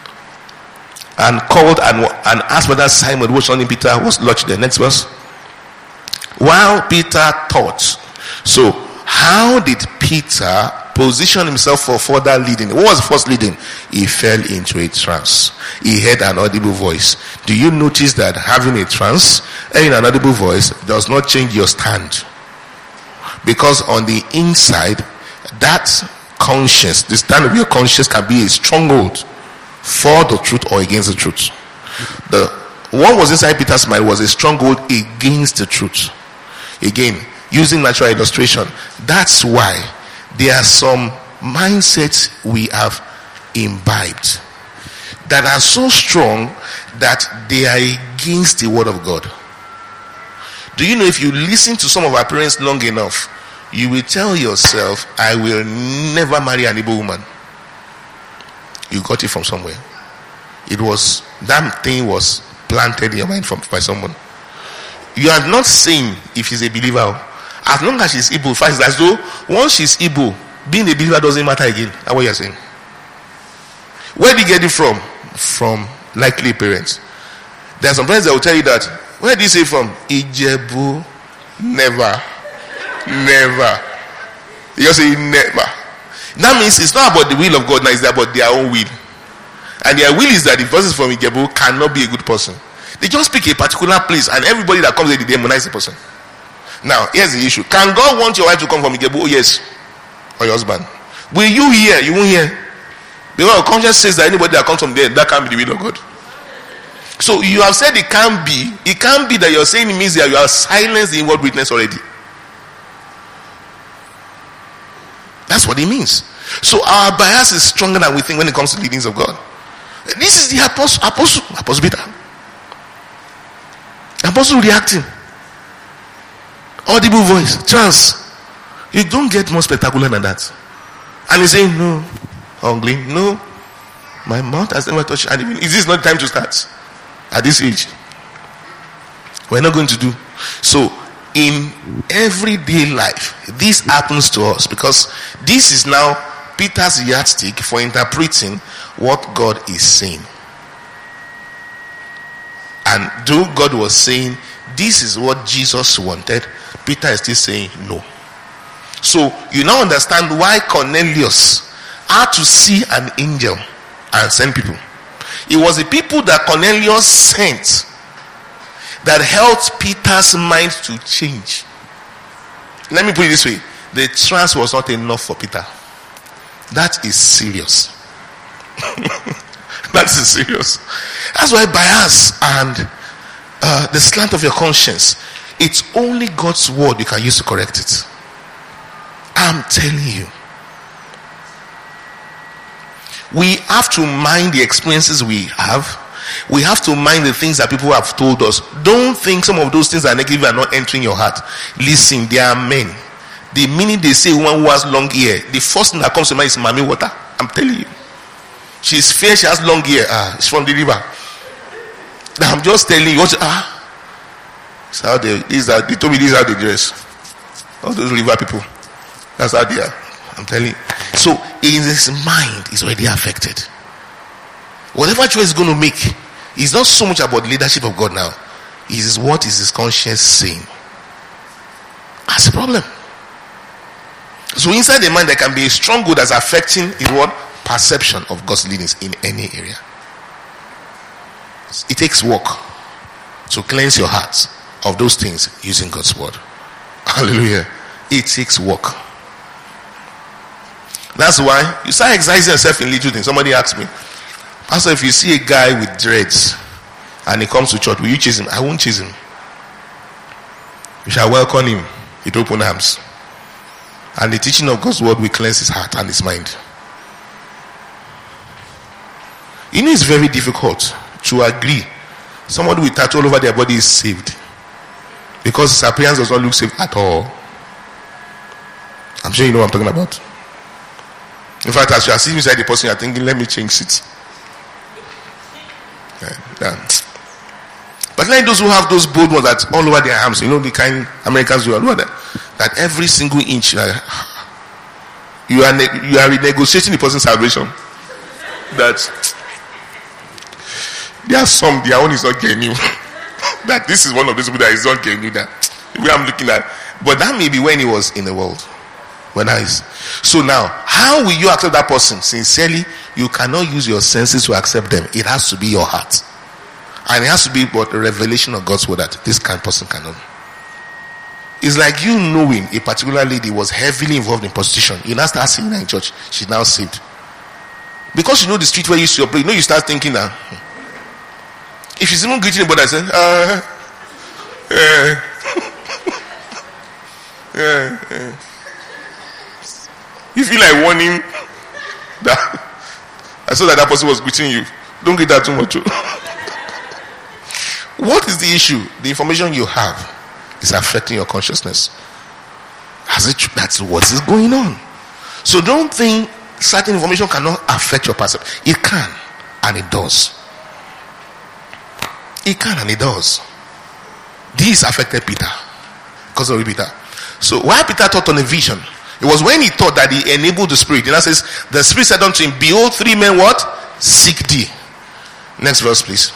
Speaker 1: And called and, and asked whether Simon, which son Peter, was lodged there. Next verse. While Peter thought. So, how did Peter position himself for further leading? What was the first leading? He fell into a trance. He heard an audible voice. Do you notice that having a trance, hearing an audible voice, does not change your stand? Because on the inside, that conscience, the stand of your conscience can be a stronghold for the truth or against the truth. The what was inside Peter's mind was a stronghold against the truth. Again, using natural illustration, that's why there are some mindsets we have imbibed that are so strong that they are against the word of God. Do you know, if you listen to some of our parents long enough, you will tell yourself, I will never marry an Igbo woman. You got it from somewhere. It was, that thing was planted in your mind from, by someone. You are not saying if she's a believer. As long as she's Igbo, fast as though once she's Igbo, being a believer doesn't matter again. That's what you're saying. Where did you get it from? From likely parents. There are some parents that will tell you that. Where did you say from? Ijebu. Never. Never. You just say never. That means it's not about the will of God now, it's about their own will. And their will is that the person from Ijebu cannot be a good person. They just pick a particular place and everybody that comes there, they demonize the person. Now, here's the issue. Can God want your wife to come from Ijebu? Oh, yes. Or your husband. Will you hear? You won't hear. Because conscience says that anybody that comes from there, that can't be the will of God. So you have said it can't be. It can't be that you're saying it means that you have silenced the inward witness already. That's what it means. So our bias is stronger than we think when it comes to leadings of God. This is the apostle, apostle, apostle Peter. Apostle reacting. Audible voice, trance. You don't get more spectacular than that. And he's saying, no, hungry, no. My mouth has never touched anything. Is this not time to start? At this age. We're not going to do. So, in everyday life, this happens to us because this is now Peter's yardstick for interpreting what God is saying. And though God was saying this is what Jesus wanted, Peter is still saying no. So you now understand why Cornelius had to see an angel and send people. It was the people that Cornelius sent that helped Peter's mind to change. Let me put it this way. The trance was not enough for Peter. That is serious. That is serious. That's why bias and uh, the slant of your conscience, it's only God's word you can use to correct it. I'm telling you. We have to mind the experiences we have. We have to mind the things that people have told us. Don't think some of those things are negative and not entering your heart. Listen, there are men. The minute they say one who has long hair, the first thing that comes to mind is Mami Water. I'm telling you. She's fair, she has long hair. Ah, she's from the river. I'm just telling you. Ah, that's how they, these are, they told me these are the dress. All those river people. That's how they are. I'm telling you. So, in his mind, is already affected. Whatever choice he's going to make, it's not so much about the leadership of God now. It is what is his conscience saying. That's the problem. So, inside the mind, there can be a strong good that's affecting his what? Perception of God's leadings in any area. It takes work to cleanse your heart of those things using God's word. Hallelujah. It takes work. That's why you start exercising yourself in little things. Somebody asked me, Pastor, if you see a guy with dreads and he comes to church, will you chase him? I won't chase him. You shall welcome him with open arms. And the teaching of God's word will cleanse his heart and his mind. You know, it's very difficult to agree somebody with tattoo all over their body is saved, because his appearance does not look saved at all. I'm sure you know what I'm talking about. In fact, as you are sitting inside the person, you are thinking, let me change seats. Yeah, yeah. But like those who have those bold ones that all over their arms, you know, the kind Americans do, all over that, that every single inch, uh, you are ne- you are renegotiating the person's salvation. That there are some, their own is not getting you. That this is one of those people that is not getting you. That the way I'm looking at, but that may be when he was in the world. When I is so now, how will you accept that person? Sincerely, you cannot use your senses to accept them. It has to be your heart, and it has to be but a revelation of God's word that this kind of person cannot. It's like you knowing a particular lady was heavily involved in prostitution. You now start seeing her in church. She's now saved because you know the street where you used to operate. You know, you start thinking that if she's even greeting anybody, I say, uh, yeah, yeah, yeah. You feel like warning that I saw that that person was greeting you. Don't get that too much. What is the issue? The information you have is affecting your consciousness. Has it? That's what is going on. So don't think certain information cannot affect your perception. It can, and it does. It can and it does. This affected Peter because of Peter. So why Peter thought on a vision? It was when he thought that he enabled the spirit. And that says, the spirit said unto him, behold, three men what? Seek thee. Next verse, please.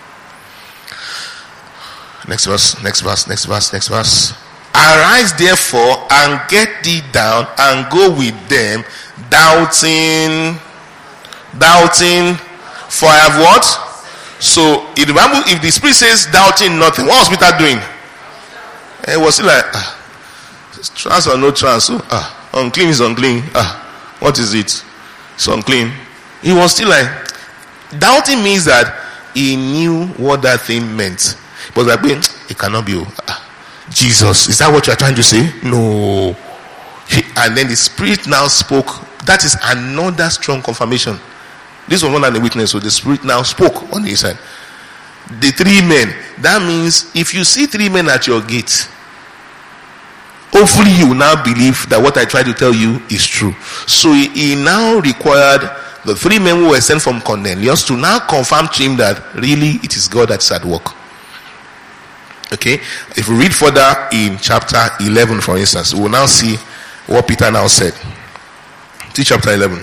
Speaker 1: Next verse, next verse, next verse, next verse. Arise therefore and get thee down and go with them, doubting, doubting, for I have what? So if the Bible, if the spirit says doubting nothing, what was Peter doing? It was like, ah, trans or no trans? So, ah, unclean is unclean. Ah, what is it? It's unclean. He was still like, doubting means that he knew what that thing meant. It was like, it cannot be. Ah, Jesus, is that what you are trying to say? No. He, and then the spirit now spoke. That is another strong confirmation. This was more than a witness, so the spirit now spoke on the inside. The three men. That means if you see three men at your gate, hopefully you will now believe that what I tried to tell you is true. So he, he now required the three men who were sent from Cornelius to now confirm to him that really it is God that's at work. Okay, if we read further in chapter eleven, for instance, we will now see what Peter now said. See chapter eleven.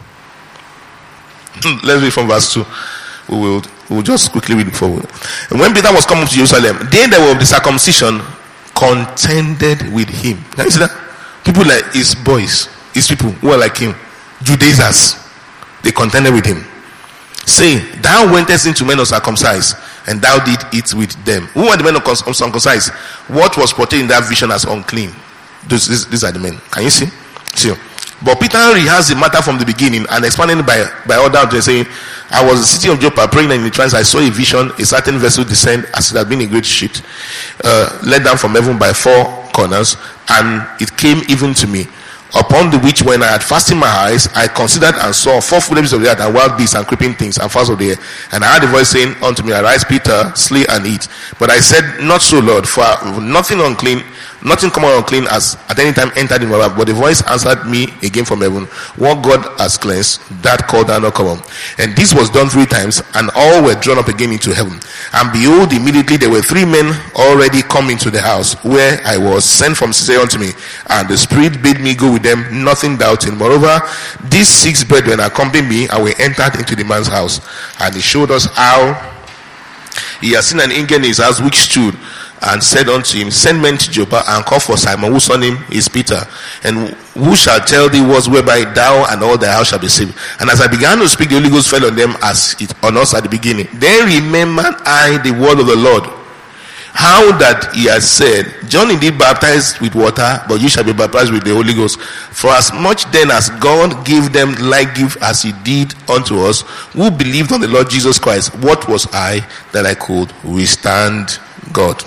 Speaker 1: Let's read from verse two. We will we will just quickly read it forward. And when Peter was coming to Jerusalem, they that were of the circumcision contended with him. Now you see that? People like his boys, his people who are like him, Judaizers, they contended with him, saying, thou wentest into men uncircumcised, and thou did eat with them. Who were the men uncircumcised? What was portrayed in that vision as unclean? These, these, these are the men. Can you see? See. But Peter rehearsed the matter from the beginning and expanded by by order, saying, I was in the city of Joppa praying, and in the trance I saw a vision, a certain vessel descend as it had been a great ship, uh, let down from heaven by four corners, and it came even to me. Upon the which, when I had fastened my eyes, I considered and saw four fools of the earth, and wild beasts, and creeping things, and fowls of the air. And I heard a voice saying unto me, Arise, Peter, slay and eat. But I said, Not so, Lord, for nothing unclean, nothing common or unclean has at any time entered in my mouth. But the voice answered me again from heaven, What God has cleansed, that call thou not common. And this was done three times, and all were drawn up again into heaven. And behold, immediately there were three men already come into the house where I was, sent from Caesarea unto me. And the Spirit bid me go with them, nothing doubting. Moreover, these six brethren accompanied me, and we entered into the man's house. And he showed us how he had seen an angel in his house which stood and said unto him, Send men to Joppa and call for Simon, whose surname is Peter, and who shall tell thee words whereby thou and all thy house shall be saved. And as I began to speak, the Holy Ghost fell on them as it on us at the beginning. Then remembered I the word of the Lord, how that he has said, John indeed baptized with water, but you shall be baptized with the Holy Ghost. For as much then as God gave them like gift as he did unto us, who believed on the Lord Jesus Christ, what was I that I could withstand God?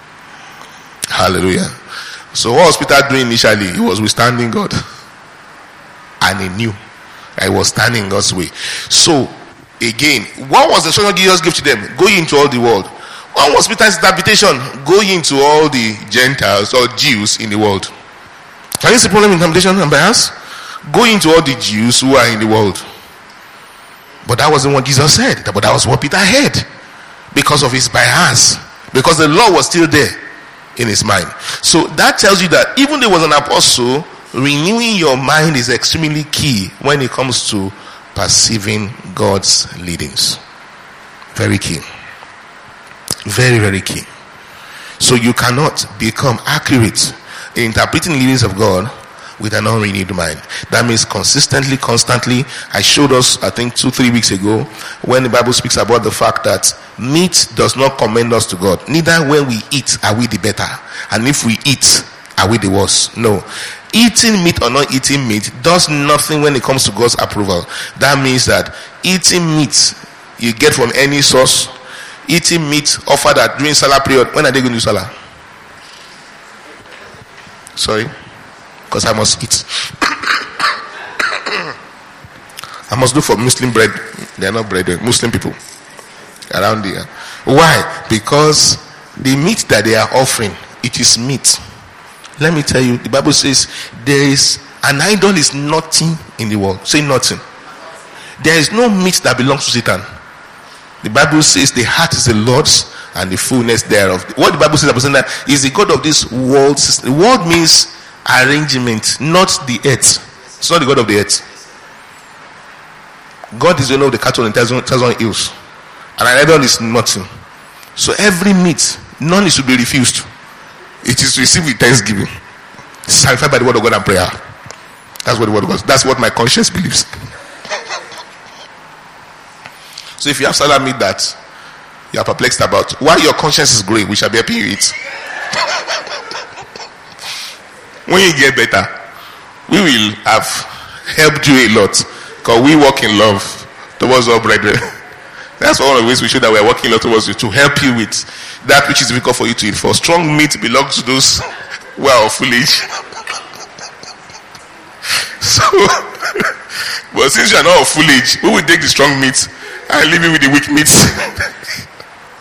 Speaker 1: Hallelujah. So what was Peter doing initially? He was withstanding God. And he knew I was standing God's way. So, again, what was the instruction Jesus gave to them? Go into all the world. What was Peter's interpretation? Go into all the Gentiles or Jews in the world. Can you see the problem in interpretation and bias? Go into all the Jews who are in the world. But that wasn't what Jesus said. But that was what Peter heard. Because of his bias. Because the law was still there in his mind. So that tells you that even though he was an apostle, renewing your mind is extremely key when it comes to perceiving God's leadings. Very key. Very, very key. So you cannot become accurate in interpreting the leadings of God with an unrenewed mind. That means consistently, constantly. I showed us, I think, two, three weeks ago, when the Bible speaks about the fact that meat does not commend us to God. Neither when we eat are we the better, and if we eat are we the worse. No. Eating meat or not eating meat does nothing when it comes to God's approval. That means that eating meat you get from any source, eating meat offered at during Salah period. When are they going to do Salah? Sorry, because I must eat. I must look for Muslim bread. They are not bread, they're Muslim people around here. Why? Because the meat that they are offering, it is meat. Let me tell you, the Bible says there is an idol is nothing in the world. Say nothing. There is no meat that belongs to Satan. The Bible says the heart is the Lord's and the fullness thereof. What the Bible says about that is the God of this world system. The world means arrangement, not the earth. It's not the God of the earth. God is the owner of the cattle in thousand, thousand hills. And an idol is nothing. So every meat, none is to be refused. It is received with thanksgiving. Sanctified by the word of God and prayer. That's what the word of God. That's what my conscience believes. So if you have salad meat that you are perplexed about, while your conscience is great, we shall be helping you eat. When you get better, we will have helped you a lot, because we walk in love towards our brethren. That's one of the ways we show that we are working a lot towards you, to help you with that which is difficult for you to eat. For strong meat belongs to those who are of full age. So, but since you are not of full age, we will take the strong meat and leave you with the weak meat.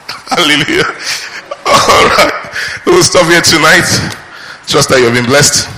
Speaker 1: Hallelujah. All right, we'll stop here tonight. Trust that you have been blessed.